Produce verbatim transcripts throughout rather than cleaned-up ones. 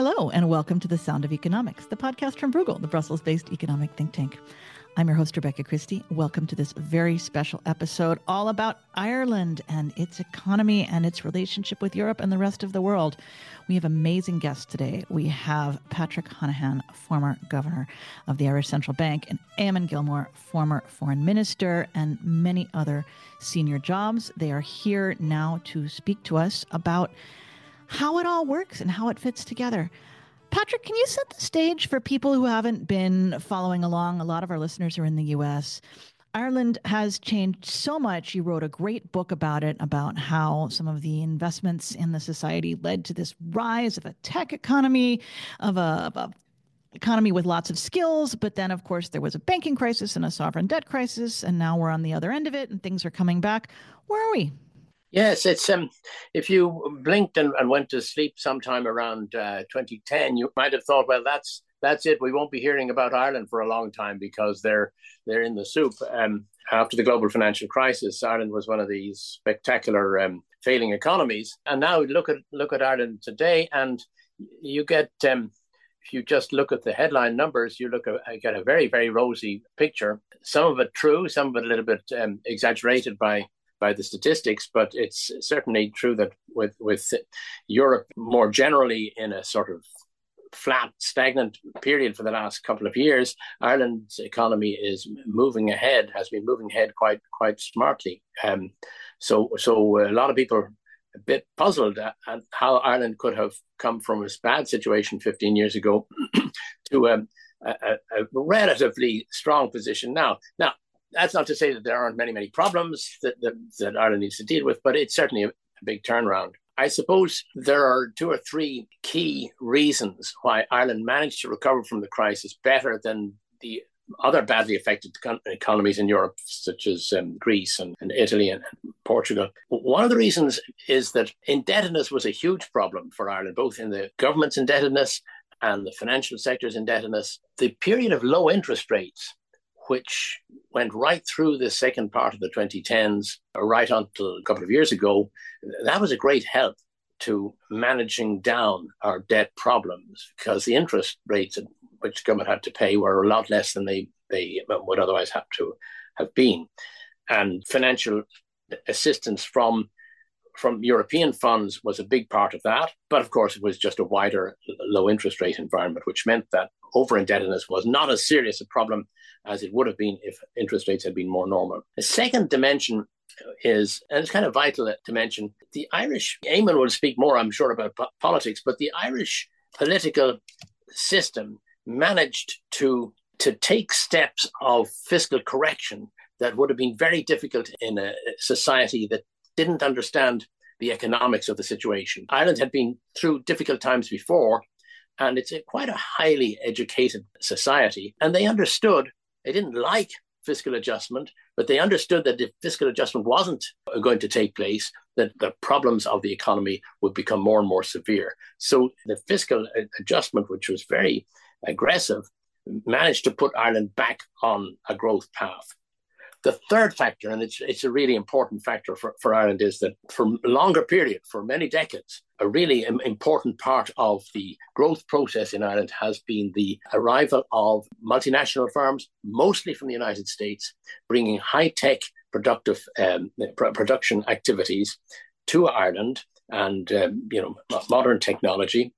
Hello, and welcome to The Sound of Economics, the podcast from Bruegel, the Brussels-based economic think tank. I'm your host, Rebecca Christie. Welcome to this very special episode all about Ireland and its economy and its relationship with Europe and the rest of the world. We have amazing guests today. We have Patrick Honohan, former governor of the Irish Central Bank, and Eamon Gilmore, former foreign minister, and many other senior jobs. They are here now to speak to us about how it all works and how it fits together. Patrick, can you set the stage for people who haven't been following along? A lot of our listeners are in the U S. Ireland has changed so much. You wrote a great book about it, about how some of the investments in the society led to this rise of a tech economy, of a, of a economy with lots of skills. But then, of course, there was a banking crisis and a sovereign debt crisis, and now we're on the other end of it and things are coming back. Where are we? Yes, it's um. If you blinked and, and went to sleep sometime around uh, twenty ten, you might have thought, well, that's that's it. We won't be hearing about Ireland for a long time because they're they're in the soup. Um, after the global financial crisis, Ireland was one of these spectacular um, failing economies, and now look at look at Ireland today, and you get um. If you just look at the headline numbers, you look at get a very very rosy picture. Some of it true, some of it a little bit um, exaggerated by. by the statistics, but it's certainly true that with, with Europe more generally in a sort of flat, stagnant period for the last couple of years, Ireland's economy is moving ahead, has been moving ahead quite quite smartly. Um, so, so a lot of people are a bit puzzled at, at how Ireland could have come from a bad situation fifteen years ago to um, a, a, a relatively strong position now. Now, that's not to say that there aren't many, many problems that, that, that Ireland needs to deal with, but it's certainly a, a big turnaround. I suppose there are two or three key reasons why Ireland managed to recover from the crisis better than the other badly affected economies in Europe, such as um, Greece and, and Italy and, and Portugal. One of the reasons is that indebtedness was a huge problem for Ireland, both in the government's indebtedness and the financial sector's indebtedness. The period of low interest rates, which went right through the second part of the twenty tens, right until a couple of years ago, that was a great help to managing down our debt problems because the interest rates at which the government had to pay were a lot less than they, they would otherwise have to have been. And financial assistance from from European funds was a big part of that. But of course, it was just a wider low interest rate environment, which meant that over-indebtedness was not as serious a problem as it would have been if interest rates had been more normal. The second dimension is, and it's kind of vital to mention, the Irish, Eamon will speak more, I'm sure, about po- politics, but the Irish political system managed to, to take steps of fiscal correction that would have been very difficult in a society that didn't understand the economics of the situation. Ireland had been through difficult times before, and it's a, quite a highly educated society. And they understood, they didn't like fiscal adjustment, but they understood that if fiscal adjustment wasn't going to take place, that the problems of the economy would become more and more severe. So the fiscal adjustment, which was very aggressive, managed to put Ireland back on a growth path. The third factor, and it's it's a really important factor for, for Ireland, is that for a longer period, for many decades, a really important part of the growth process in Ireland has been the arrival of multinational firms, mostly from the United States, bringing high-tech productive um, pr- production activities to Ireland and um, you know modern technology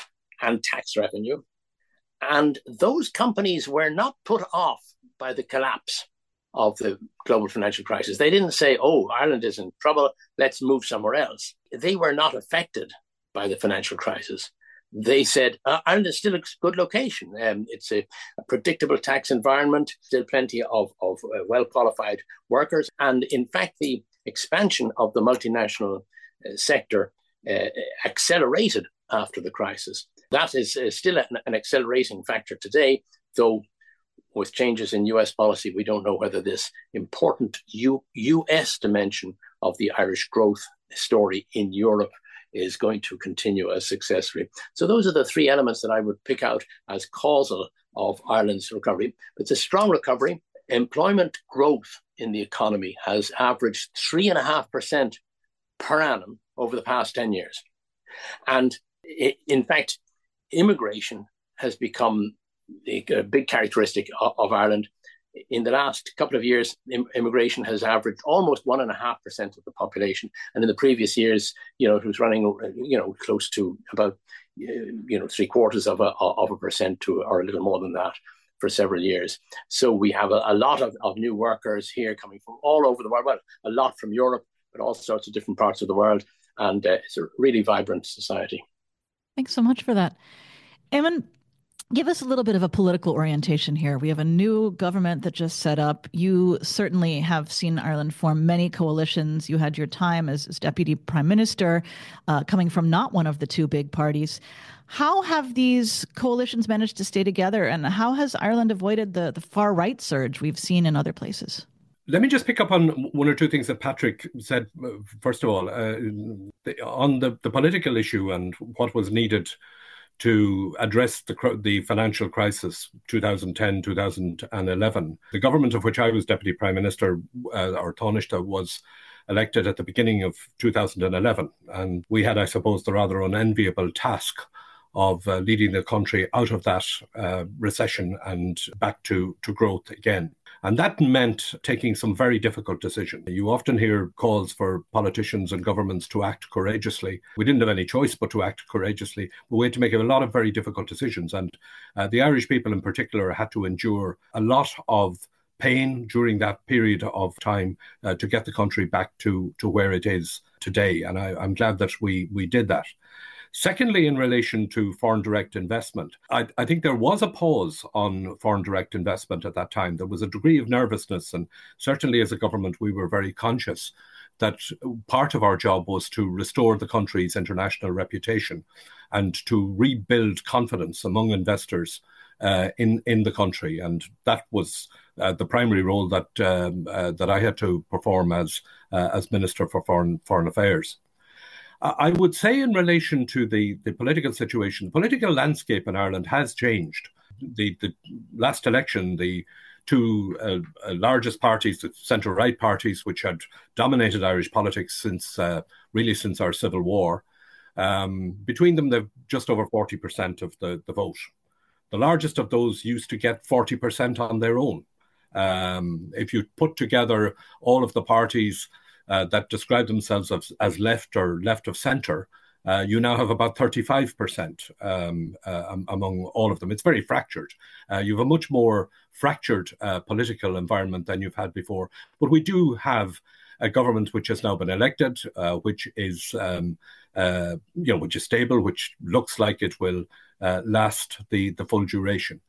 and tax revenue. And those companies were not put off by the collapse of the global financial crisis. They didn't say, oh, Ireland is in trouble, let's move somewhere else. They were not affected by the financial crisis. They said, uh, Ireland is still a good location. Um, it's a, a predictable tax environment, still plenty of, of uh, well-qualified workers. And in fact, the expansion of the multinational uh, sector uh, accelerated after the crisis. That is uh, still an, an accelerating factor today, though with changes in U S policy, we don't know whether this important U- U.S. dimension of the Irish growth story in Europe is going to continue as successfully. So those are the three elements that I would pick out as causal of Ireland's recovery. It's a strong recovery. Employment growth in the economy has averaged three and a half percent per annum over the past ten years. And in fact, immigration has become a, a big characteristic of, of Ireland. In the last couple of years, immigration has averaged almost one and a half percent of the population, and in the previous years, you know, it was running, you know, close to about, you know, three quarters of a of a percent to, or a little more than that, for several years. So we have a, a lot of, of new workers here coming from all over the world. Well, a lot from Europe, but all sorts of different parts of the world, and uh, it's a really vibrant society. Thanks so much for that, Eamon. Give us a little bit of a political orientation here. We have a new government that just set up. You certainly have seen Ireland form many coalitions. You had your time as, as deputy prime minister, uh, coming from not one of the two big parties. How have these coalitions managed to stay together, and how has Ireland avoided the, the far right surge we've seen in other places? Let me just pick up on one or two things that Patrick said. First of all, uh, on the, the political issue and what was needed to address the the financial crisis, two thousand ten, two thousand eleven. The government of which I was Deputy Prime Minister, uh, or Taoiseach, was elected at the beginning of two thousand eleven. And we had, I suppose, the rather unenviable task of uh, leading the country out of that uh, recession and back to, to growth again. And that meant taking some very difficult decisions. You often hear calls for politicians and governments to act courageously. We didn't have any choice but to act courageously. But we had to make a lot of very difficult decisions. And uh, the Irish people in particular had to endure a lot of pain during that period of time uh, to get the country back to, to where it is today. And I, I'm glad that we, we did that. Secondly, in relation to foreign direct investment, I, I think there was a pause on foreign direct investment at that time. There was a degree of nervousness, and certainly as a government, we were very conscious that part of our job was to restore the country's international reputation and to rebuild confidence among investors uh, in, in the country. And that was uh, the primary role that um, uh, that I had to perform as uh, as Minister for Foreign Foreign Affairs. I would say in relation to the, the political situation, the political landscape in Ireland has changed. The, the last election, the two uh, largest parties, the centre-right parties, which had dominated Irish politics since uh, really since our Civil War, um, between them, they've just over forty percent of the, the vote. The largest of those used to get forty percent on their own. Um, if you put together all of the parties Uh, that describe themselves as, as left or left of centre, uh, you now have about thirty-five percent um, uh, among all of them. It's very fractured. Uh, you have a much more fractured uh, political environment than you've had before. But we do have a government which has now been elected, uh, which is um, uh, you know, which is stable, which looks like it will uh, last the, the full duration.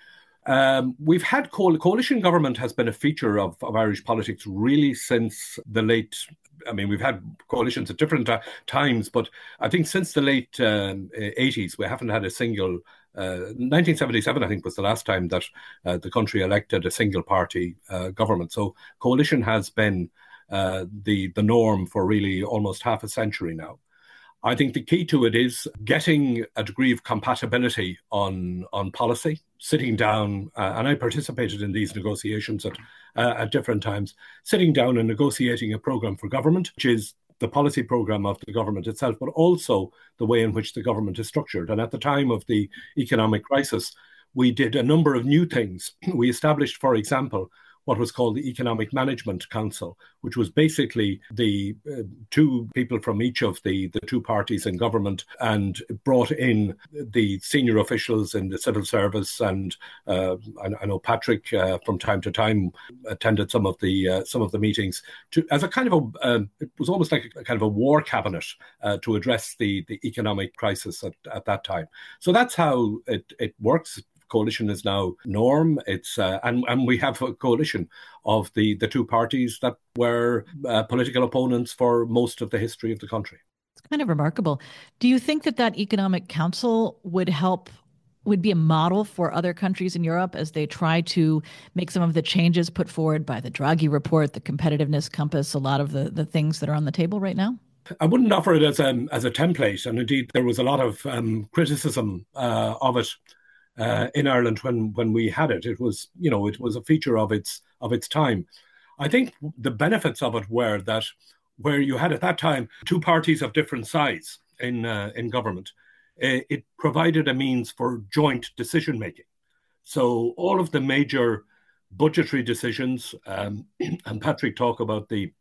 Um, we've had co- coalition government has been a feature of, of Irish politics really since the late, I mean, we've had coalitions at different uh, times, but I think since the late um, eighties, we haven't had a single, uh, nineteen seventy-seven, I think, was the last time that uh, the country elected a single party uh, government. So coalition has been uh, the, the norm for really almost half a century now. I think the key to it is getting a degree of compatibility on on policy, sitting down, uh, and I participated in these negotiations at uh, at different times, sitting down and negotiating a programme for government, which is the policy programme of the government itself, but also the way in which the government is structured. And at the time of the economic crisis, we did a number of new things. We established, for example, what was called the Economic Management Council, which was basically the uh, two people from each of the, the two parties in government, and brought in the senior officials in the civil service. And uh, I, I know Patrick uh, from time to time attended some of the uh, some of the meetings to, as a kind of a, uh, it was almost like a, a kind of a war cabinet uh, to address the, the economic crisis at, at that time. So that's how it, it works. Coalition is now norm. It's uh, and and we have a coalition of the the two parties that were uh, political opponents for most of the history of the country. It's kind of remarkable. Do you think that that economic council would help, would be a model for other countries in Europe as they try to make some of the changes put forward by the Draghi report, the competitiveness compass, a lot of the the things that are on the table right now? I wouldn't offer it as a as a template, and indeed there was a lot of um, criticism uh, of it. Uh, in Ireland when when we had it. It was, you know, it was a feature of its of its time. I think the benefits of it were that where you had at that time two parties of different size in uh, in government, uh, it provided a means for joint decision making. So all of the major budgetary decisions, um, and Patrick talked about the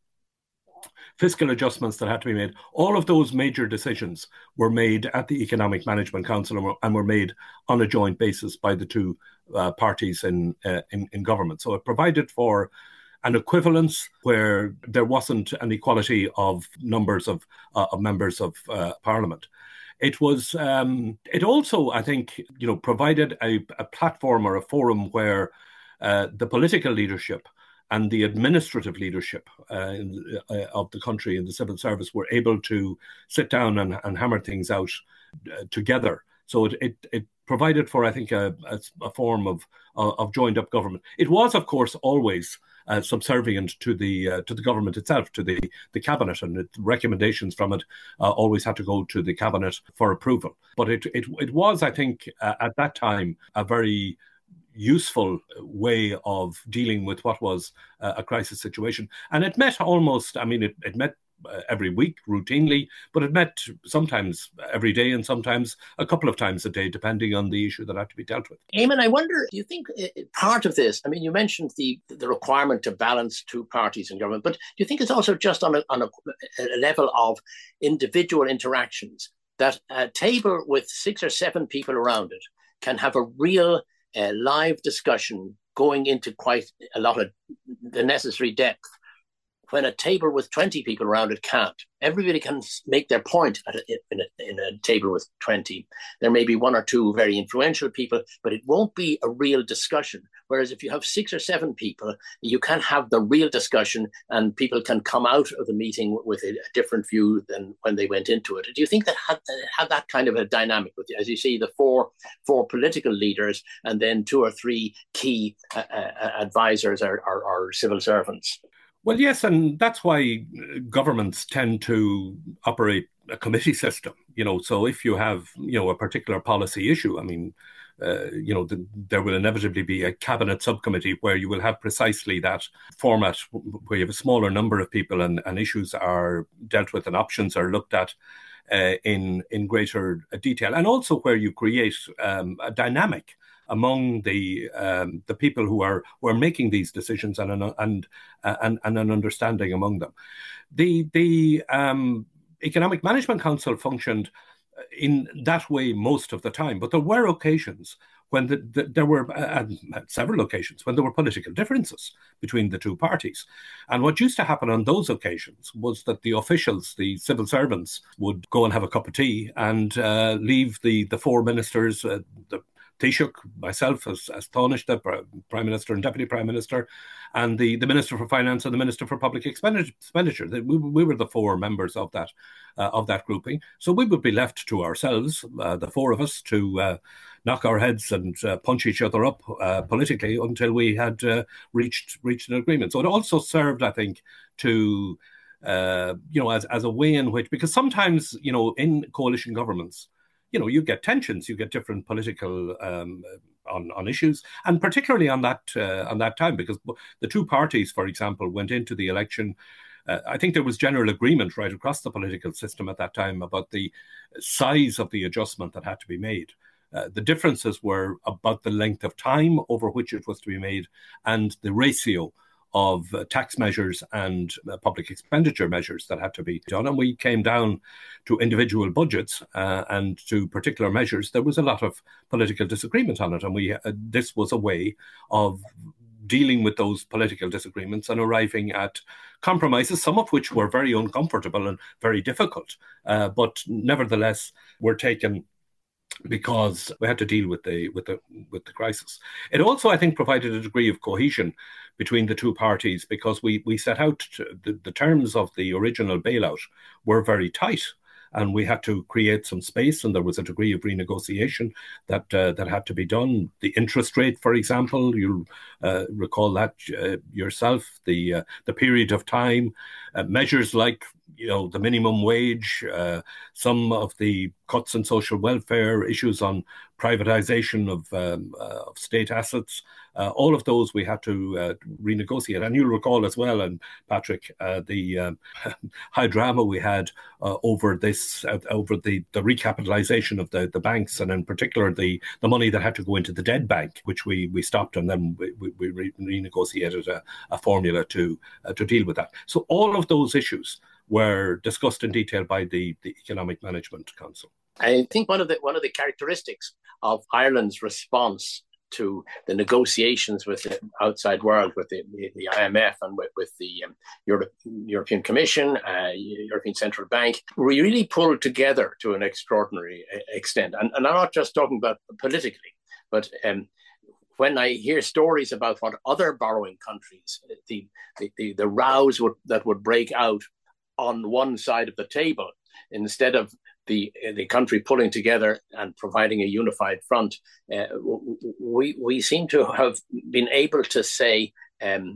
fiscal adjustments that had to be made, all of those major decisions were made at the Economic Management Council and were, and were made on a joint basis by the two uh, parties in, uh, in in government. So it provided for an equivalence where there wasn't an equality of numbers of, uh, of members of uh, Parliament. It was. Um, it also, I think, you know, provided a, a platform or a forum where uh, the political leadership and the administrative leadership uh, in, uh, of the country in the civil service were able to sit down and, and hammer things out uh, together. So it, it it provided for, I think, a, a, a form of uh, of joined up government. It was, of course, always Uh, subservient to the uh, to the government itself, to the, the cabinet, and it, recommendations from it uh, always had to go to the cabinet for approval. But it it, it was, I think, uh, at that time, a very useful way of dealing with what was uh, a crisis situation. And it met almost, I mean, it, it met uh, every week routinely, but it met sometimes every day and sometimes a couple of times a day, depending on the issue that had to be dealt with. Eamon, I wonder, do you think part of this, I mean, you mentioned the the requirement to balance two parties in government, but do you think it's also just on a, on a, a level of individual interactions, that a table with six or seven people around it can have a real uh, live discussion going into quite a lot of the necessary depth, when a table with twenty people around it can't? Everybody can make their point at a, in, a, in a table with twenty. There may be one or two very influential people, but it won't be a real discussion. Whereas if you have six or seven people, you can have the real discussion and people can come out of the meeting with a, a different view than when they went into it. Do you think that had, had that kind of a dynamic with you? As you see, the four, four political leaders and then two or three key uh, uh, advisors or, or, or civil servants. Well, yes, and that's why governments tend to operate a committee system. You know, so if you have, you know, a particular policy issue, I mean, uh, you know, the, there will inevitably be a cabinet subcommittee where you will have precisely that format, where you have a smaller number of people and, and issues are dealt with and options are looked at uh, in in greater detail, and also where you create um, a dynamic among the um, the people who are who are making these decisions, and an and uh, and, and an understanding among them. The the um, Economic Management Council functioned in that way most of the time, but there were occasions when the, the, there were uh, several occasions when there were political differences between the two parties. And what used to happen on those occasions was that the officials, the civil servants, would go and have a cup of tea and uh, leave the the four ministers, uh, the Taoiseach, myself as, as Taoiseach, Prime Minister and Deputy Prime Minister, and the, the Minister for Finance and the Minister for Public Expenditure. We, we were the four members of that uh, of that grouping. So we would be left to ourselves, uh, the four of us, to uh, knock our heads and uh, punch each other up uh, politically until we had uh, reached reached an agreement. So it also served, I think, to uh, you know, as as a way in which, because sometimes, you know, in coalition governments, you know, you get tensions, you get different political um, on on issues, and particularly on that uh, on that time, because the two parties, for example, went into the election. Uh, I think there was general agreement right across the political system at that time about the size of the adjustment that had to be made. Uh, the differences were about the length of time over which it was to be made and the ratio of uh, tax measures and uh, public expenditure measures that had to be done. And we came down to individual budgets uh, and to particular measures. There was a lot of political disagreement on it. And we uh, this was a way of dealing with those political disagreements and arriving at compromises, some of which were very uncomfortable and very difficult, uh, but nevertheless were taken because we had to deal with the with the with the crisis. It also, I think, provided a degree of cohesion between the two parties, because we we set out to, the, the terms of the original bailout were very tight, and we had to create some space, and there was a degree of renegotiation that uh, that had to be done. The interest rate, for example, you'll uh, recall that uh, yourself. The uh, the period of time, uh, measures like, you know, the minimum wage, uh, some of the cuts in social welfare, issues on privatization of, um, uh, of state assets. Uh, all of those we had to uh, renegotiate. And you'll recall as well, and Patrick, uh, the um, high drama we had uh, over this, uh, over the, the recapitalization of the, the banks, and in particular the, the money that had to go into the dead bank, which we, we stopped, and then we, we, we re- renegotiated a, a formula to uh, to deal with that. So all of those issues were discussed in detail by the, the Economic Management Council. I think one of the one of the characteristics of Ireland's response to the negotiations with the outside world, with the, the, the I M F and with, with the um, Europe, European Commission, uh, European Central Bank, we really pulled together to an extraordinary extent. And, and I'm not just talking about politically, but um, when I hear stories about what other borrowing countries, the the, the, the rows would, that would break out on one side of the table, instead of the the country pulling together and providing a unified front, uh, we we seem to have been able to say um,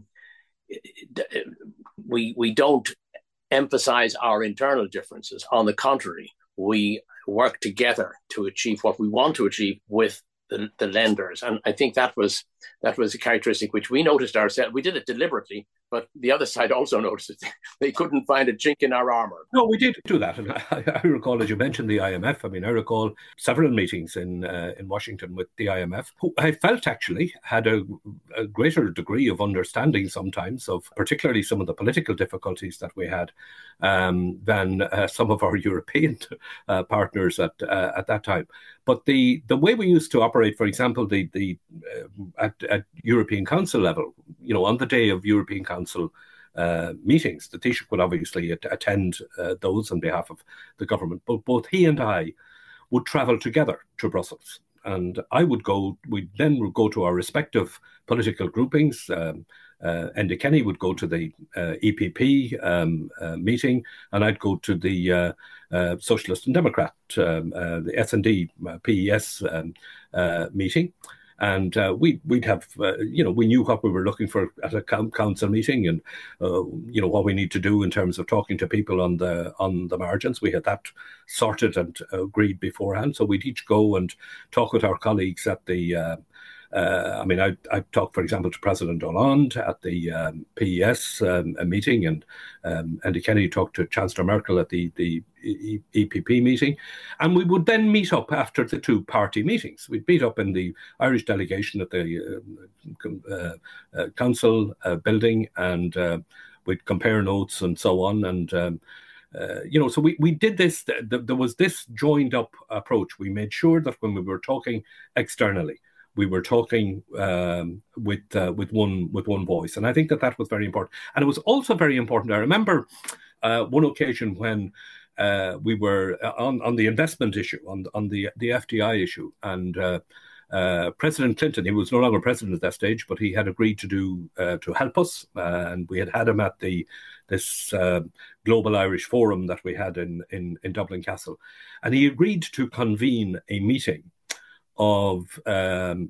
we we don't emphasize our internal differences. On the contrary, we work together to achieve what we want to achieve with the, the lenders, and I think that was that was a characteristic which we noticed ourselves. We did it deliberately, but the other side also noticed it. They couldn't find a chink in our armor. No, we did do that. And I, I recall, as you mentioned, the I M F. I mean, I recall several meetings in uh, in Washington with the I M F, who I felt actually had a, a greater degree of understanding sometimes of particularly some of the political difficulties that we had um, than uh, some of our European uh, partners at uh, at that time. But the, the way we used to operate, for example, the the uh, at, at European Council level, you know, on the day of European Council uh, meetings, the Taoiseach would obviously at, attend uh, those on behalf of the government, but both he and I would travel together to Brussels. And I would go, we'd then go to our respective political groupings. Um, uh, Enda Kenny would go to the uh, E P P um, uh, meeting, and I'd go to the uh, uh, Socialist and Democrat, um, uh, the S and D uh, P E S um, uh, meeting. And uh, we, we'd have, uh, you know, we knew what we were looking for at a council meeting, and, uh, you know, what we need to do in terms of talking to people on the on the margins. We had that sorted and agreed beforehand. So we'd each go and talk with our colleagues at the, uh, uh, I mean, I I talked, for example, to President Hollande at the um, P E S um, meeting, and um, Enda Kenny talked to Chancellor Merkel at the, the E P P meeting, and we would then meet up after the two party meetings. We'd meet up in the Irish delegation at the uh, uh, uh, council uh, building, and uh, we'd compare notes and so on. And um, uh, you know, so we, we did this. Th- there was this joined up approach. We made sure that when we were talking externally, we were talking um, with uh, with one with one voice, and I think that that was very important. And it was also very important. I remember uh, one occasion when uh, we were on, on the investment issue, on on the the F D I issue, and uh, uh, President Clinton, he was no longer president at that stage, but he had agreed to do uh, to help us, uh, and we had had him at the this uh, Global Irish Forum that we had in in in Dublin Castle, and he agreed to convene a meeting of um,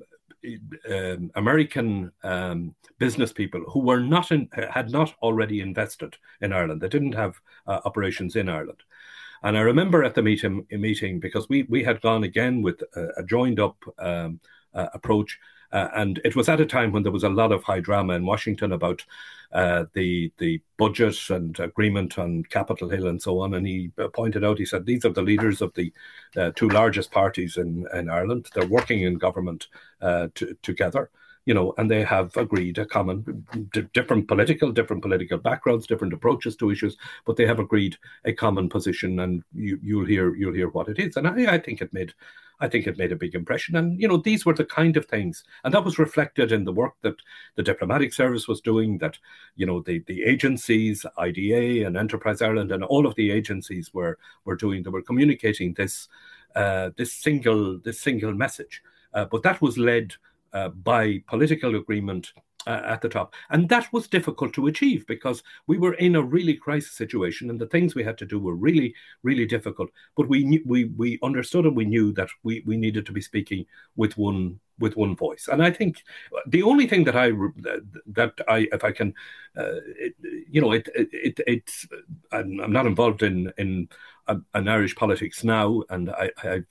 um, American um, business people who were not in, had not already invested in Ireland. They didn't have uh, operations in Ireland. And I remember at the meeting, meeting because we, we had gone again with a, a joined up um, uh, approach. Uh, and it was at a time when there was a lot of high drama in Washington about uh, the the budget and agreement on Capitol Hill and so on. And he pointed out, he said, these are the leaders of the uh, two largest parties in, in Ireland. They're working in government uh, t- together, you know, and they have agreed a common, d- different political, different political backgrounds, different approaches to issues, but they have agreed a common position, and you, you'll hear you'll hear what it is. And I, I think it made I think it made a big impression. And, you know, these were the kind of things. And that was reflected in the work that the diplomatic service was doing, that, you know, the, the agencies, I D A and Enterprise Ireland and all of the agencies were were doing. They were communicating this uh, this single this single message. Uh, but that was led uh, by political agreement Uh, at the top. And that was difficult to achieve because we were in a really crisis situation, and the things we had to do were really, really difficult. But we knew, we we understood, and we knew that we, we needed to be speaking with one with one voice. And I think the only thing that I that I if I can, uh, it, you know, it it, it it's I'm, I'm not involved in in uh, an Irish politics now, and I, I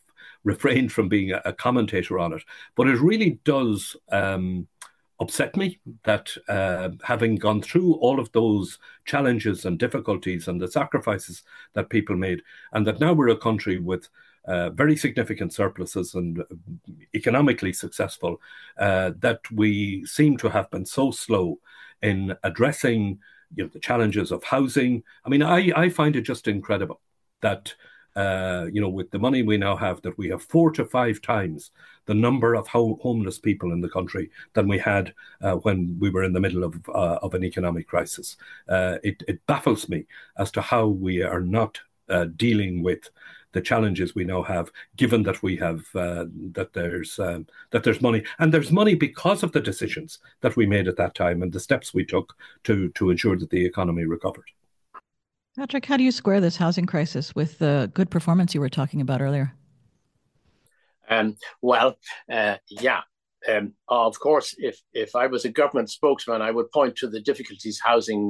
refrained from being a, a commentator on it. But it really does um, upset me that uh, having gone through all of those challenges and difficulties and the sacrifices that people made, and that now we're a country with uh, very significant surpluses and economically successful, uh, that we seem to have been so slow in addressing, you know, the challenges of housing. I mean, I, I find it just incredible that, uh, you know, with the money we now have, that we have four to five times the number of ho- homeless people in the country than we had uh, when we were in the middle of uh, of an economic crisis. Uh, it, it baffles me as to how we are not uh, dealing with the challenges we now have, given that we have uh, that there's um, that there's money, and there's money because of the decisions that we made at that time and the steps we took to to ensure that the economy recovered. Patrick, how do you square this housing crisis with the good performance you were talking about earlier? Um, well, uh, yeah. Um, of course, if if I was a government spokesman, I would point to the difficulties housing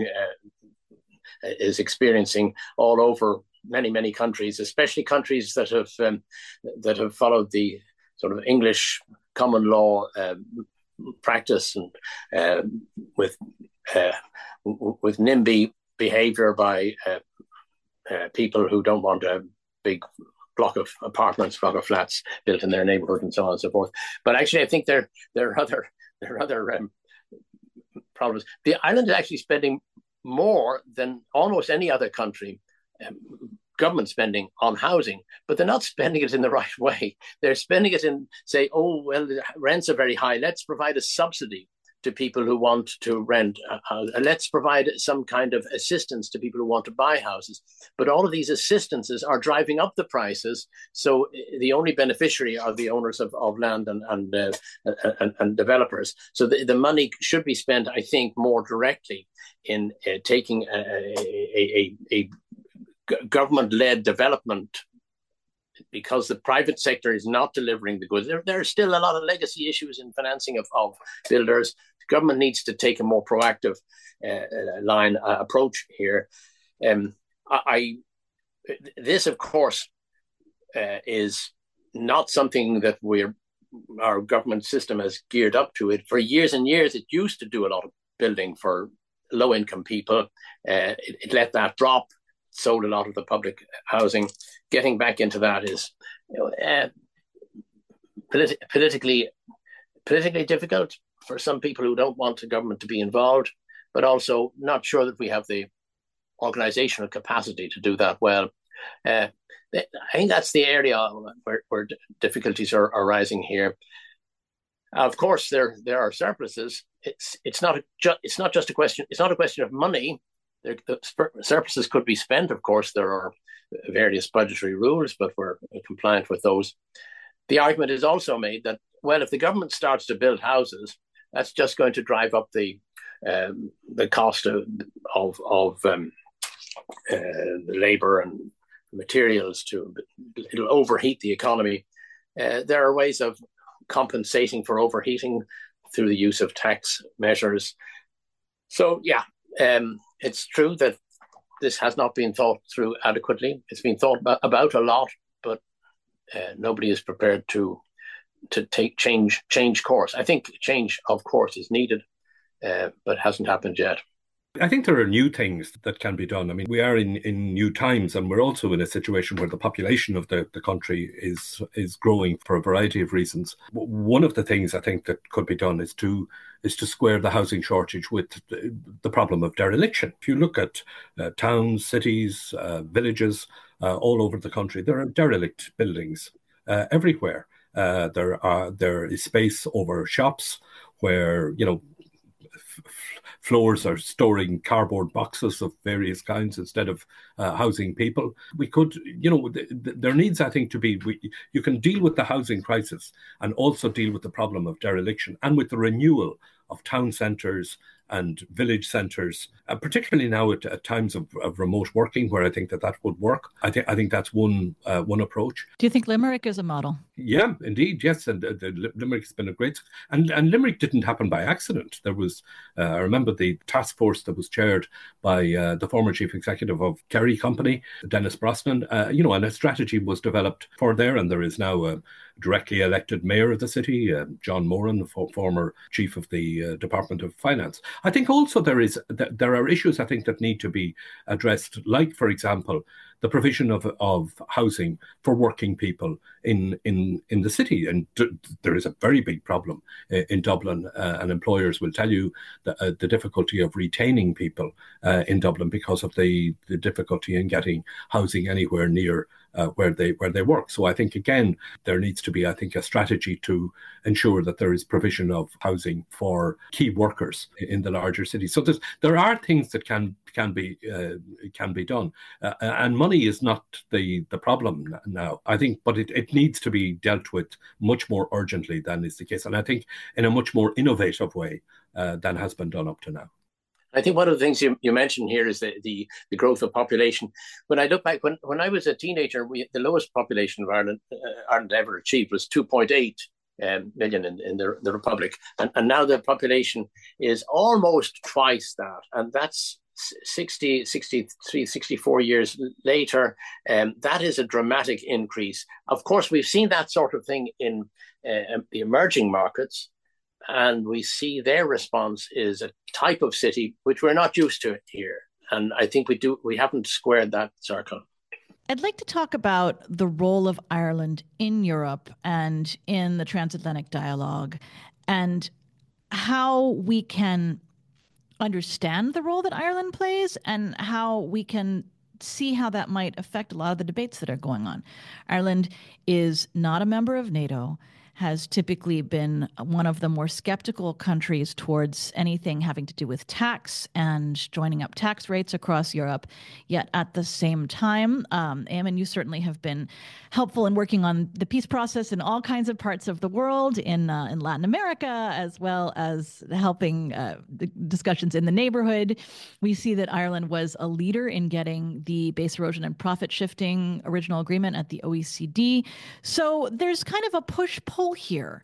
uh, is experiencing all over many, many countries, especially countries that have um, that have followed the sort of English common law um, practice and uh, with uh, w- with NIMBY behaviour by uh, uh, people who don't want a big block of apartments, block of flats built in their neighbourhood, and so on and so forth. But actually, I think there there are other there are other um, problems. The Ireland is actually spending more than almost any other country. Um, government spending on housing, but they're not spending it in the right way. They're spending it in, say, oh, well, the rents are very high. Let's provide a subsidy to people who want to rent a house. Let's provide some kind of assistance to people who want to buy houses. But all of these assistances are driving up the prices. So the only beneficiary are the owners of, of land and and, uh, and and developers. So the, the money should be spent, I think, more directly in uh, taking a, a, a, a government-led development, because the private sector is not delivering the goods. There, there are still a lot of legacy issues in financing of, of builders. The government needs to take a more proactive uh, line uh, approach here. Um, I, I this, of course, uh, is not something that we're our government system has geared up to. It for years and years. It used to do a lot of building for low-income people. Uh, it, it let that drop. Sold a lot of the public housing. Getting back into that is, you know, uh, politi- politically politically difficult for some people who don't want the government to be involved, but also not sure that we have the organizational capacity to do that well. Uh, I think that's the area where, where difficulties are arising here. Of course, there there are surpluses. It's it's not a ju- it's not just a question. It's not a question of money. The surpluses could be spent. Of course, there are various budgetary rules, but we're compliant with those. The argument is also made that, well, if the government starts to build houses, that's just going to drive up the um, the cost of of, of um, uh, labour and materials. To it'll overheat the economy. Uh, there are ways of compensating for overheating through the use of tax measures. So, yeah. Um, It's true that this has not been thought through adequately. It's been thought about, about a lot, but uh, nobody is prepared to to take change change course. I think change of course is needed, uh, but hasn't happened yet. I think there are new things that can be done. I mean, we are in, in new times, and we're also in a situation where the population of the, the country is is growing for a variety of reasons. One of the things I think that could be done is to is to square the housing shortage with the, the problem of dereliction. If you look at uh, towns, cities, uh, villages uh, all over the country, there are derelict buildings uh, everywhere. Uh, there are there is space over shops where, you know, floors are storing cardboard boxes of various kinds instead of uh, housing people. We could, you know, th- th- there needs, I think, to be, we, you can deal with the housing crisis and also deal with the problem of dereliction and with the renewal of town centres and village centres, uh, particularly now at, at times of, of remote working, where I think that that would work. I think I think that's one uh, one approach. Do you think Limerick is a model? Yeah, indeed, yes. And uh, the, Limerick has been a great, and and Limerick didn't happen by accident. There was, uh, I remember the task force that was chaired by uh, the former chief executive of Kerry Company, Dennis Brosnan. Uh, you know, and a strategy was developed for there, and there is now a directly elected mayor of the city, uh, John Moran, for, former chief of the uh, Department of Finance. I think also there is there are issues I think that need to be addressed, like, for example, the provision of of housing for working people in in, in the city. And d- there is a very big problem uh, in Dublin, uh, and employers will tell you the, uh, the difficulty of retaining people uh, in Dublin because of the, the difficulty in getting housing anywhere near Uh, where they where they work. So I think, again, there needs to be, I think, a strategy to ensure that there is provision of housing for key workers in the larger cities. So there are things that can can be uh, can be done, uh, and money is not the the problem now, I think, but it, it needs to be dealt with much more urgently than is the case, and I think in a much more innovative way uh, than has been done up to now. I think one of the things you, you mentioned here is the, the, the growth of population. When I look back, when, when I was a teenager, we, the lowest population of Ireland, uh, Ireland ever achieved was two point eight um, million in, in the, the Republic. And, and now the population is almost twice that. And that's sixty, sixty-three, sixty-four years later. Um, that is a dramatic increase. Of course, we've seen that sort of thing in uh, the emerging markets. And we see their response is a type of city which we're not used to here. And I think we do we haven't squared that circle. I'd like to talk about the role of Ireland in Europe and in the transatlantic dialogue, and how we can understand the role that Ireland plays and how we can see how that might affect a lot of the debates that are going on. Ireland is not a member of NATO, has typically been one of the more skeptical countries towards anything having to do with tax and joining up tax rates across Europe. Yet at the same time, um, Eamon, you certainly have been helpful in working on the peace process in all kinds of parts of the world, in uh, in Latin America, as well as helping uh, the discussions in the neighborhood. We see that Ireland was a leader in getting the base erosion and profit shifting original agreement at the O E C D. So there's kind of a push-pull here.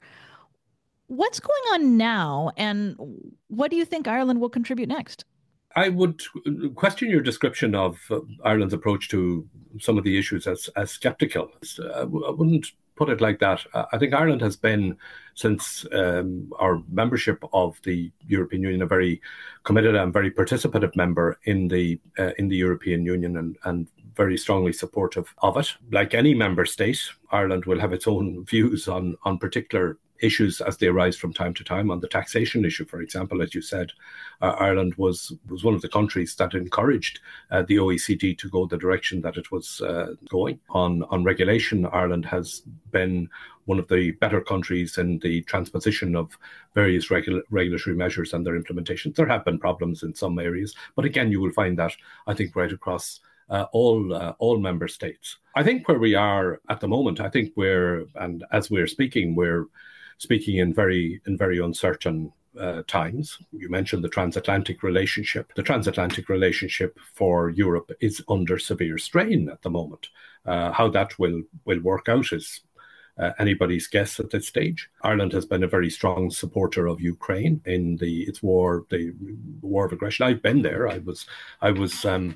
What's going on now, and what do you think Ireland will contribute next? I would question your description of uh, Ireland's approach to some of the issues as, as sceptical. I wouldn't put it like that. I think Ireland has been, since um, our membership of the European Union, a very committed and very participative member in the uh, in the European Union, and, and very strongly supportive of it. Like any member state, Ireland will have its own views on, on particular issues as they arise from time to time. On the taxation issue, for example, as you said, uh, Ireland was was one of the countries that encouraged uh, the O E C D to go the direction that it was uh, going. On on regulation, Ireland has been one of the better countries in the transposition of various regula- regulatory measures and their implementation. There have been problems in some areas, but again, you will find that, I think, right across Uh, all uh, all member states. I think where we are at the moment, I think we're, and as we're speaking, we're speaking in very in very uncertain uh, times. You mentioned the transatlantic relationship. The transatlantic relationship for Europe is under severe strain at the moment. Uh, how that will will work out is uh, anybody's guess at this stage. Ireland has been a very strong supporter of Ukraine in the its war, the war of aggression. I've been there. I was I was. Um,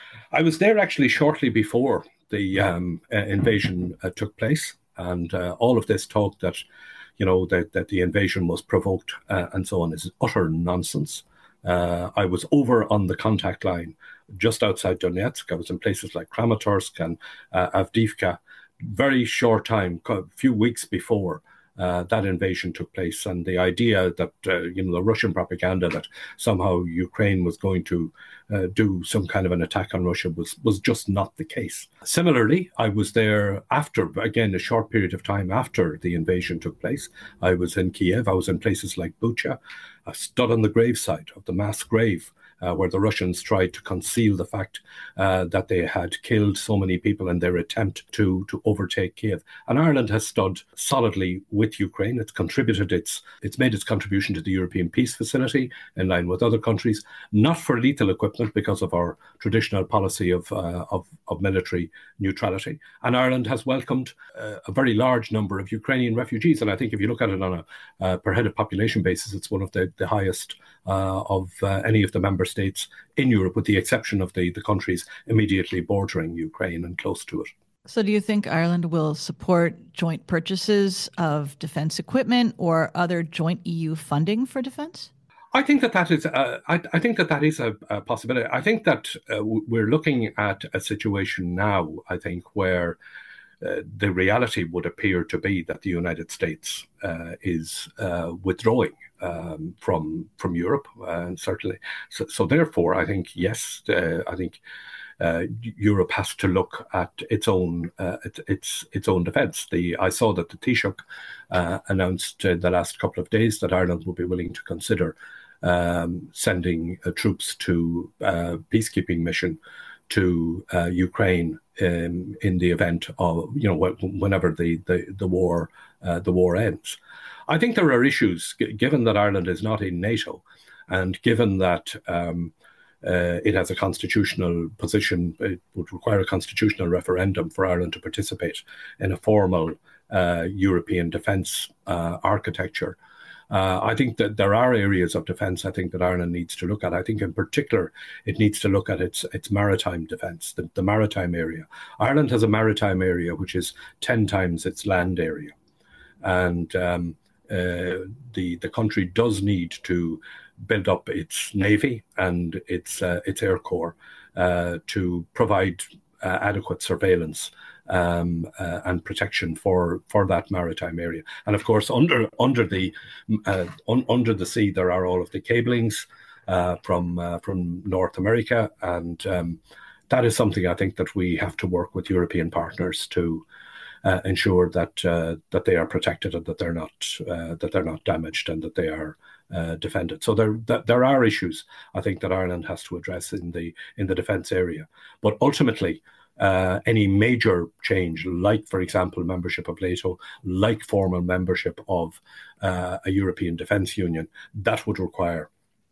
I was there actually shortly before the um, uh, invasion uh, took place, and uh, all of this talk that, you know, that, that the invasion was provoked uh, and so on is utter nonsense. Uh, I was over on the contact line just outside Donetsk. I was in places like Kramatorsk and uh, Avdiivka, very short time, a few weeks before Uh, that invasion took place, and the idea that, uh, you know, the Russian propaganda that somehow Ukraine was going to uh, do some kind of an attack on Russia was, was just not the case. Similarly, I was there after, again, a short period of time after the invasion took place. I was in Kiev. I was in places like Bucha. I stood on the gravesite of the mass grave uh, where the Russians tried to conceal the fact uh, that they had killed so many people in their attempt to, to overtake Kiev. And Ireland has stood solidly with Ukraine. It's contributed its, it's made its contribution to the European Peace Facility in line with other countries, not for lethal equipment because of our traditional policy of, uh, of, of military neutrality. And Ireland has welcomed uh, a very large number of Ukrainian refugees. And I think if you look at it on a uh, per head of population basis, it's one of the, the highest uh, of uh, any of the member states in Europe, with the exception of the, the countries immediately bordering Ukraine and close to it. So do you think Ireland will support joint purchases of defense equipment or other joint E U funding for defense? I think that that is. Uh, I, I think that that is a, a possibility. I think that uh, we're looking at a situation now, I think, where uh, the reality would appear to be that the United States uh, is uh, withdrawing um, from from Europe, uh, and certainly. So, so therefore, I think yes. Uh, I think uh, Europe has to look at its own uh, its, its its own defence. The I saw that the Taoiseach uh, announced uh, the last couple of days that Ireland would be willing to consider Um, sending uh, troops to uh, peacekeeping mission to uh, Ukraine um, in the event of, you know, wh- whenever the the, the war uh, the war ends. I think there are issues, g- given that Ireland is not in NATO, and given that um, uh, it has a constitutional position. It would require a constitutional referendum for Ireland to participate in a formal uh, European defence uh, architecture. Uh, I think that there are areas of defence I think that Ireland needs to look at. I think in particular it needs to look at its its maritime defence, the, the maritime area. Ireland has a maritime area which is ten times its land area. And um, uh, the the country does need to build up its navy and its, uh, its air corps uh, to provide uh, adequate surveillance Um, uh, and protection for, for that maritime area. And of course, under under the uh, un, under the sea, there are all of the cablings uh, from uh, from North America, and um, that is something I think that we have to work with European partners to uh, ensure that uh, that they are protected and that they're not uh, that they're not damaged and that they are uh, defended. So there that there are issues I think that Ireland has to address in the in the defence area, but ultimately. Uh, any major change, like, for example, membership of NATO, like formal membership of uh, a European Defence Union, that would require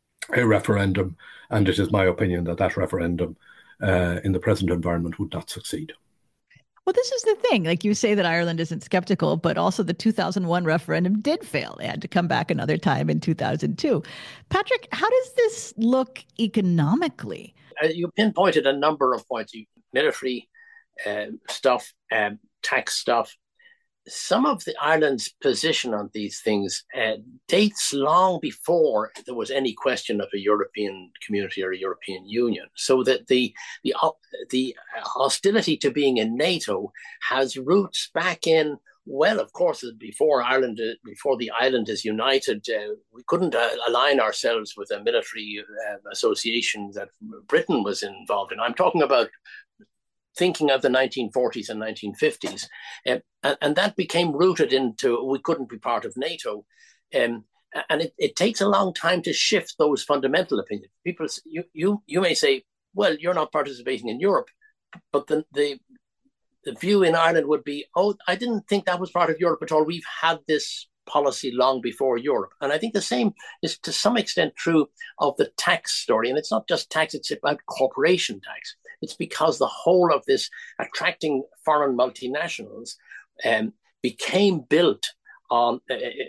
a referendum. And it is my opinion that that referendum uh, in the present environment would not succeed. Well, this is the thing. Like, you say that Ireland isn't skeptical, but also the two thousand one referendum did fail. They had to come back another time in two thousand two. Patrick, how does this look economically? Uh, you pinpointed a number of points. You, military uh, stuff, um, tax stuff. Some of the Ireland's position on these things uh, dates long before there was any question of a European community or a European Union. So that the the uh, the hostility to being in NATO has roots back in, well, of course, before Ireland, uh, before the island is united, uh, we couldn't uh, align ourselves with a military uh, association that Britain was involved in. I'm talking about thinking of the nineteen forties and nineteen fifties. Uh, and, and that became rooted into, we couldn't be part of NATO. Um, and it, it takes a long time to shift those fundamental opinions. People, you, you, you may say, well, you're not participating in Europe, but the, the, the view in Ireland would be, oh, I didn't think that was part of Europe at all. We've had this policy long before Europe. And I think the same is to some extent true of the tax story. And it's not just tax, it's about corporation tax. It's because the whole of this attracting foreign multinationals um, became built on,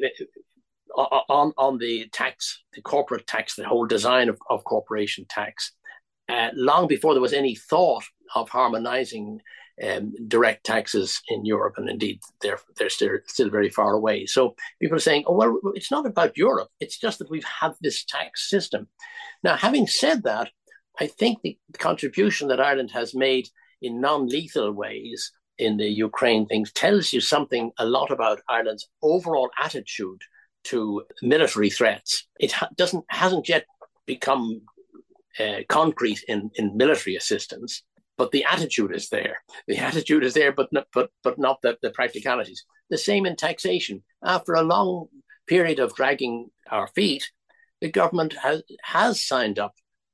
uh, on, on the tax, the corporate tax, the whole design of, of corporation tax, uh, long before there was any thought of harmonizing um, direct taxes in Europe. And indeed, they're, they're still, still very far away. So people are saying, oh, well, it's not about Europe. It's just that we've had this tax system. Now, having said that, I think the contribution that Ireland has made in non-lethal ways in the Ukraine things tells you something a lot about Ireland's overall attitude to military threats. It ha- doesn't hasn't yet become uh, concrete in, in military assistance, but the attitude is there. The attitude is there, but not, but but not the, the practicalities. The same in taxation. After a long period of dragging our feet, the government has has signed up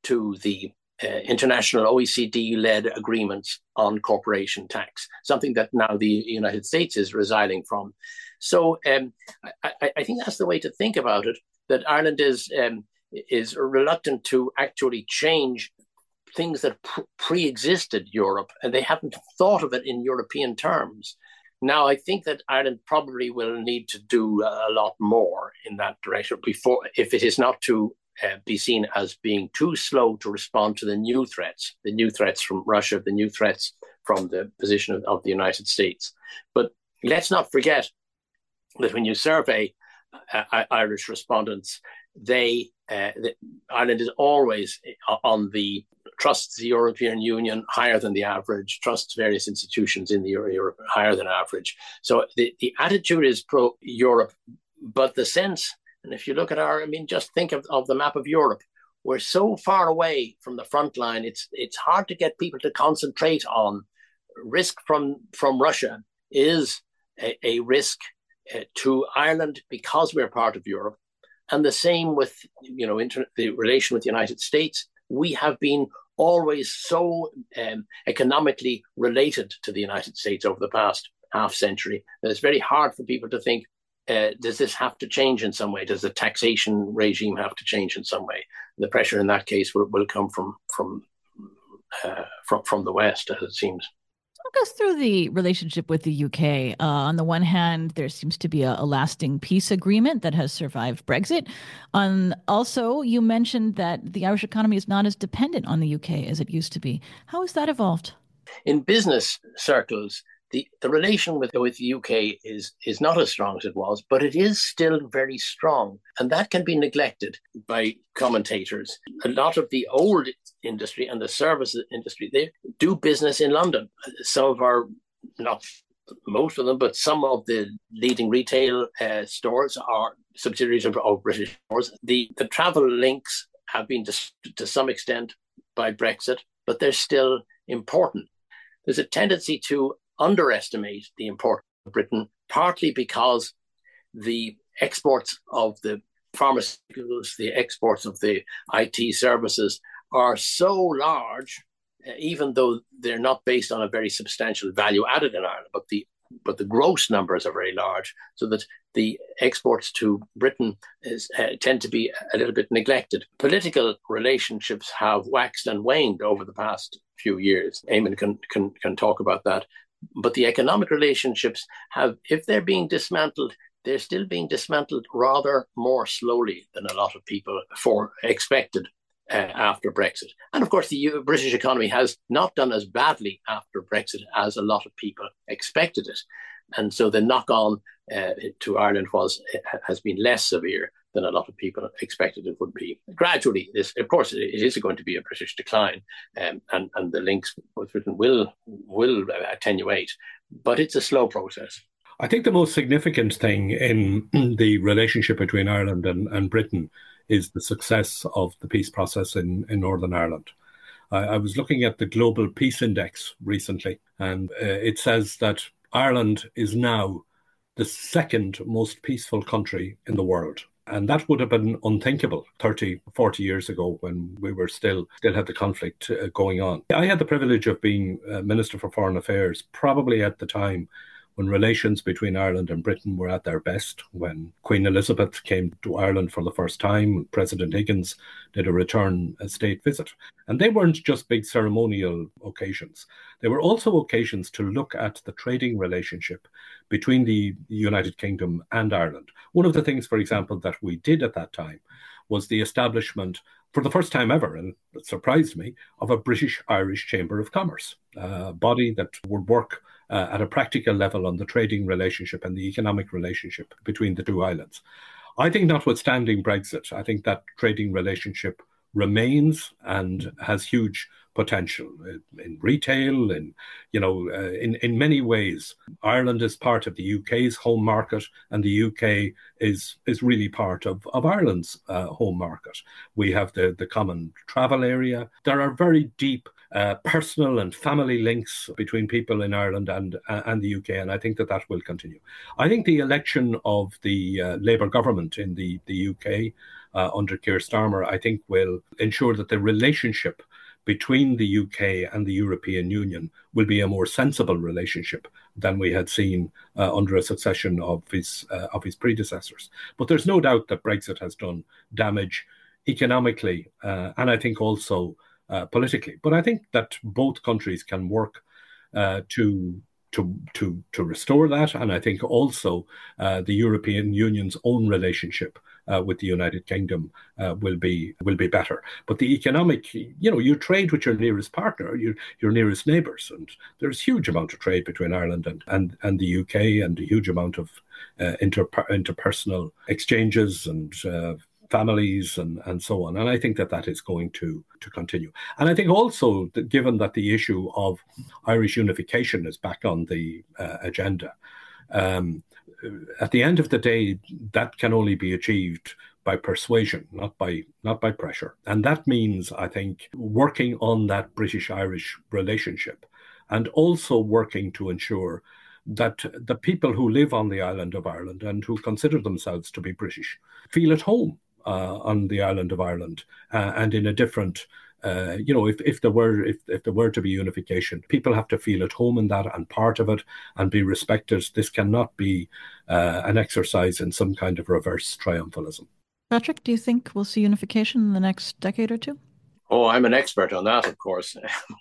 to the uh, international O E C D-led agreements on corporation tax, something that now the United States is residing from. So um, I, I think that's the way to think about it, that Ireland is um, is reluctant to actually change things that pre-existed Europe, and they haven't thought of it in European terms. Now, I think that Ireland probably will need to do a lot more in that direction before, if it is not to uh, be seen as being too slow to respond to the new threats, the new threats from Russia, the new threats from the position of, of the United States. But let's not forget that when you survey uh, Irish respondents, they uh, the, Ireland is always on the trusts the European Union higher than the average, trusts various institutions in the Euro, Europe higher than average. So the, the attitude is pro-Europe, but the sense, and if you look at our, I mean, just think of, of the map of Europe. We're so far away from the front line, it's it's hard to get people to concentrate on risk from, from Russia is a, a risk uh, to Ireland because we're part of Europe. And the same with, you know, inter- the relation with the United States. We have been always so um, economically related to the United States over the past half century that it's very hard for people to think, uh, does this have to change in some way? Does the taxation regime have to change in some way? The pressure in that case will, will come from from, uh, from from the West, as it seems. Walk us through the relationship with the U K. Uh, on the one hand, there seems to be a, a lasting peace agreement that has survived Brexit. On also, you mentioned that the Irish economy is not as dependent on the U K as it used to be. How has that evolved? In business circles, the, the relation with, with the U K is, is not as strong as it was, but it is still very strong. And that can be neglected by commentators. A lot of the old industry and the services industry, they do business in London. Some of our, not most of them, but some of the leading retail uh, stores are subsidiaries of, of British stores. The, the travel links have been dis- to some extent by Brexit, but they're still important. There's a tendency to underestimate the importance of Britain, partly because the exports of the pharmaceuticals, the exports of the I T services are so large, uh, even though they're not based on a very substantial value added in Ireland, but the but the gross numbers are very large, so that the exports to Britain is, uh, tend to be a little bit neglected. Political relationships have waxed and waned over the past few years. Eamon can, can, can talk about that. But the economic relationships have, if they're being dismantled, they're still being dismantled rather more slowly than a lot of people for expected uh, after Brexit. And of course, the U- British economy has not done as badly after Brexit as a lot of people expected it. And so the knock-on uh, to Ireland was has been less severe than a lot of people expected it would be. Gradually, this, of course, it is going to be a British decline, um, and, and the links with Britain will, will attenuate, but it's a slow process. I think the most significant thing in the relationship between Ireland and, and Britain is the success of the peace process in, in Northern Ireland. I, I was looking at the Global Peace Index recently, and uh, it says that Ireland is now the second most peaceful country in the world. And that would have been unthinkable thirty, forty years ago when we were still still had the conflict uh, going on. I had the privilege of being uh, Minister for Foreign Affairs, probably at the time when relations between Ireland and Britain were at their best, when Queen Elizabeth came to Ireland for the first time, President Higgins did a return a state visit. And they weren't just big ceremonial occasions. They were also occasions to look at the trading relationship between the United Kingdom and Ireland. One of the things, for example, that we did at that time was the establishment, for the first time ever, and it surprised me, of a British-Irish Chamber of Commerce, a body that would work uh, at a practical level on the trading relationship and the economic relationship between the two islands. I think notwithstanding Brexit, I think that trading relationship remains and has huge potential in retail, in, you know, uh, in, in many ways. Ireland is part of the U K's home market, and the U K is is really part of, of Ireland's uh, home market. We have the, the common travel area. There are very deep uh, personal and family links between people in Ireland and uh, and the U K, and I think that that will continue. I think the election of the uh, Labour government in the, the U K uh, under Keir Starmer, I think will ensure that the relationship between the U K and the European Union will be a more sensible relationship than we had seen uh, under a succession of his uh, of his predecessors. But there's no doubt that Brexit has done damage economically uh, and I think also uh, politically. But I think that both countries can work uh, to to to to restore that, and I think also uh, the European Union's own relationship Uh, with the United Kingdom uh, will be will be better. But the economic, you know, you trade with your nearest partner, your your nearest neighbours, and there's huge amount of trade between Ireland and and, and the U K, and a huge amount of uh, inter interpersonal exchanges and uh, families and, and so on. And I think that that is going to, to continue. And I think also that given that the issue of Irish unification is back on the uh, agenda, um, at the end of the day, that can only be achieved by persuasion, not by not by pressure. And that means, I think, working on that British-Irish relationship and also working to ensure that the people who live on the island of Ireland and who consider themselves to be British feel at home uh, on the island of Ireland uh, and in a different Uh, you know, if, if there were if, if there were to be unification, people have to feel at home in that and part of it and be respected. This cannot be uh, an exercise in some kind of reverse triumphalism. Patrick, do you think we'll see unification in the next decade or two? Oh, I'm an expert on that, of course.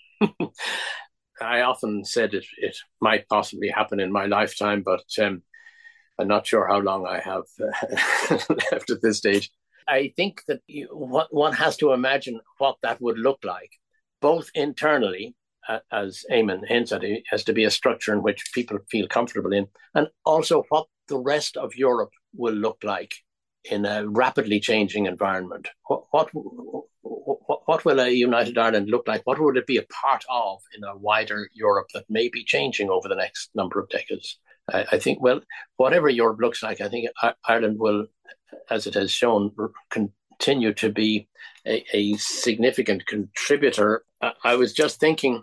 I often said it, it might possibly happen in my lifetime, but um, I'm not sure how long I have uh, left at this stage. I think that you, one has to imagine what that would look like, both internally, uh, as Eamon hints at, it has to be a structure in which people feel comfortable in, and also what the rest of Europe will look like in a rapidly changing environment. What, what, what, what will a united Ireland look like? What will it be a part of in a wider Europe that may be changing over the next number of decades? I, I think, well, whatever Europe looks like, I think Ireland will, as it has shown, continue to be a, a significant contributor. I was just thinking,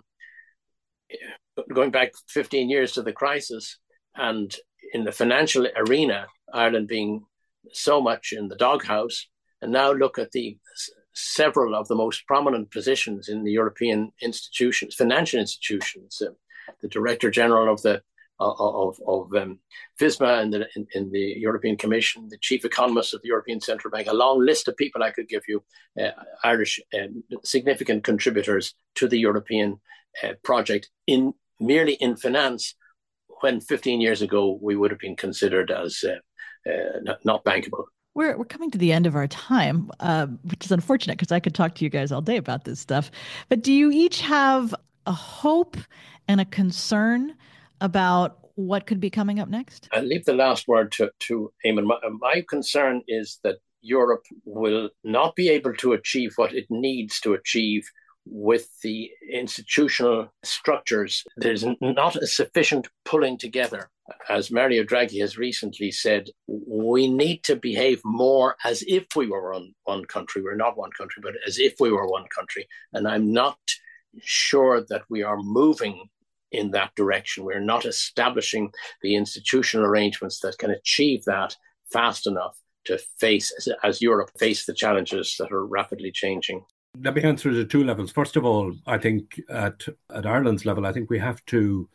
going back fifteen years to the crisis, and in the financial arena, Ireland being so much in the doghouse, and now look at the several of the most prominent positions in the European institutions, financial institutions, uh, the Director General of the of, of um, FISMA in the, in, in the European Commission, the chief economist of the European Central Bank, a long list of people I could give you, uh, Irish um, significant contributors to the European uh, project in merely in finance, when fifteen years ago we would have been considered as uh, uh, not, not bankable. We're we're coming to the end of our time, uh, which is unfortunate because I could talk to you guys all day about this stuff. But do you each have a hope and a concern about what could be coming up next? I'll leave the last word to, to Eamon. My, my concern is that Europe will not be able to achieve what it needs to achieve with the institutional structures. There's not a sufficient pulling together. As Mario Draghi has recently said, we need to behave more as if we were one, one country. We're not one country, but as if we were one country. And I'm not sure that we are moving in that direction. We're not establishing the institutional arrangements that can achieve that fast enough to face, as, as Europe, face the challenges that are rapidly changing. Let me answer it at two levels. First of all, I think at, at Ireland's level, I think we have to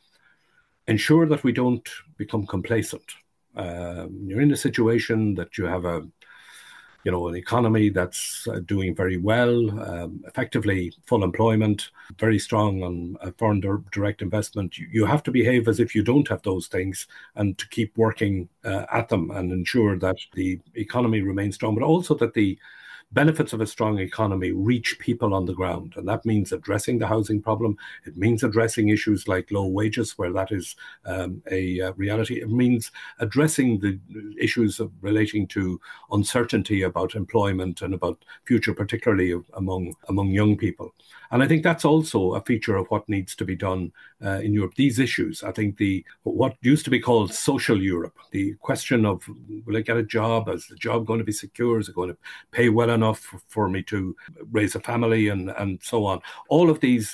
ensure that we don't become complacent. Um, you're in a situation that you have a you know, an economy that's uh, doing very well, um, effectively full employment, very strong on uh, foreign direct investment. You, you have to behave as if you don't have those things and to keep working uh, at them and ensure that the economy remains strong, but also that the benefits of a strong economy reach people on the ground. And that means addressing the housing problem. It means addressing issues like low wages, where that is um, a uh, reality. It means addressing the issues of relating to uncertainty about employment and about future, particularly among, among young people. And I think that's also a feature of what needs to be done uh, in Europe. These issues, I think the what used to be called social Europe, the question of, will I get a job? Is the job going to be secure? Is it going to pay well enough for me to raise a family and, and so on? All of these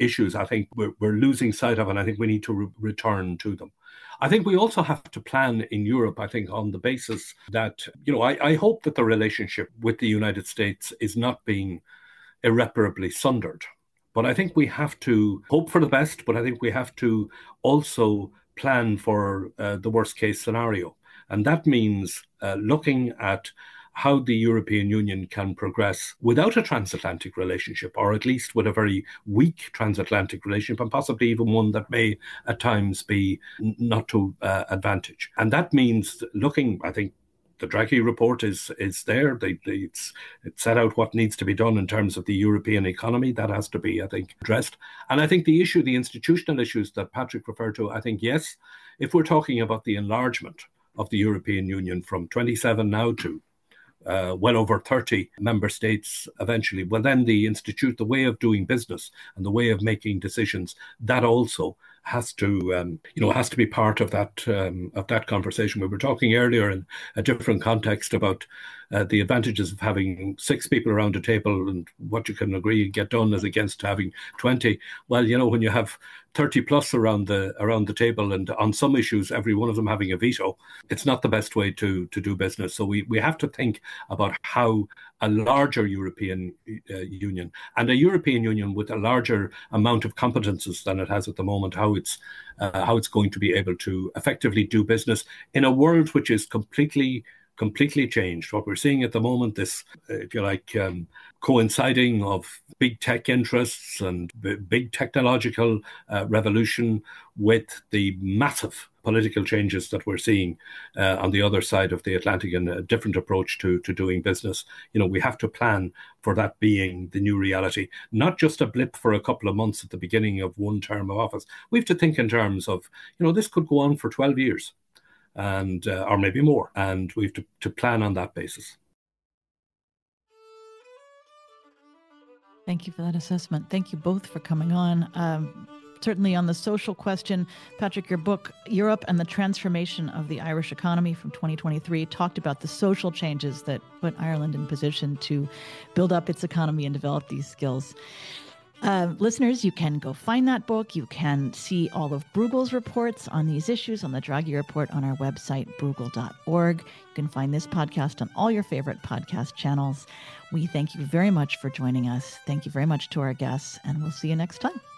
issues I think we're, we're losing sight of, and I think we need to re- return to them. I think we also have to plan in Europe, I think, on the basis that, you know, I, I hope that the relationship with the United States is not being irreparably sundered. But I think we have to hope for the best, but I think we have to also plan for uh, the worst case scenario. And that means uh, looking at how the European Union can progress without a transatlantic relationship, or at least with a very weak transatlantic relationship, and possibly even one that may at times be not to uh, advantage. And that means looking, I think, the Draghi report is is there. They, they, it's it set out what needs to be done in terms of the European economy. That has to be, I think, addressed. And I think the issue, the institutional issues that Patrick referred to, I think, yes, if we're talking about the enlargement of the European Union from twenty-seven now to uh, well over thirty member states eventually, well, then the institute, the way of doing business and the way of making decisions, that also has to, um, you know, has to be part of that um, of that conversation. We were talking earlier in a different context about uh, the advantages of having six people around a table and what you can agree and get done as against having twenty. Well, you know, when you have thirty plus around the around the table, and on some issues, every one of them having a veto, it's not the best way to to do business. So we we have to think about how a larger European uh, Union, and a European Union with a larger amount of competences than it has at the moment, how it's uh, how it's going to be able to effectively do business in a world which is completely completely changed. What we're seeing at the moment, this, if you like, um, coinciding of big tech interests and b- big technological uh, revolution with the massive political changes that we're seeing uh, on the other side of the Atlantic, and a different approach to, to doing business. You know, we have to plan for that being the new reality, not just a blip for a couple of months at the beginning of one term of office. We have to think in terms of, you know, this could go on for twelve years. And uh, or maybe more, and we have to, to plan on that basis. Thank you for that assessment. Thank you both for coming on. Um, certainly on the social question, Patrick, your book, Europe and the Transformation of the Irish Economy from twenty twenty-three, talked about the social changes that put Ireland in position to build up its economy and develop these skills. Uh, listeners, you can go find that book. You can see all of Bruegel's reports on these issues on the Draghi Report on our website, bruegel dot org. You can find this podcast on all your favorite podcast channels. We thank you very much for joining us. Thank you very much to our guests, and we'll see you next time.